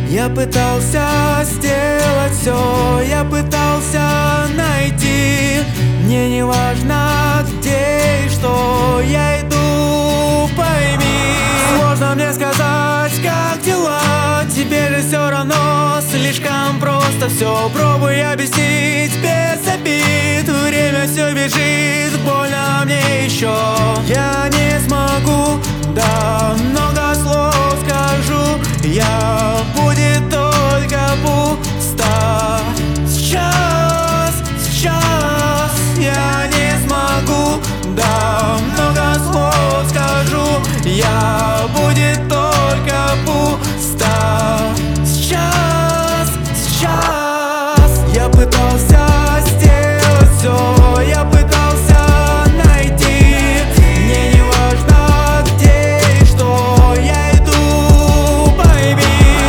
Я пытался сделать все, я пытался найти. Мне не важно где и что, я иду, пойми. Сложно мне сказать, как дела, тебе же все равно слишком просто все. Пробуй объяснить без обид, время все бежит, больно мне еще. Я не смогу, да, много слов скажу, будет только пусто. Сейчас я не смогу, да, много слов скажу, будет только пусто. Сейчас я пытался сделать все, я пытался найти. Мне не важно где и что, я иду, пойми.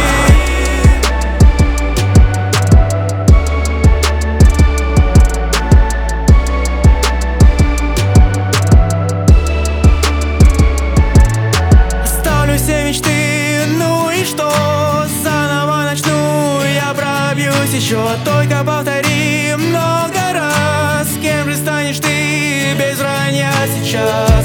Оставлю все мечты, ну и что? Заново начну, я пробьюсь еще. Только повтори много раз, кем же станешь ты без вранья сейчас?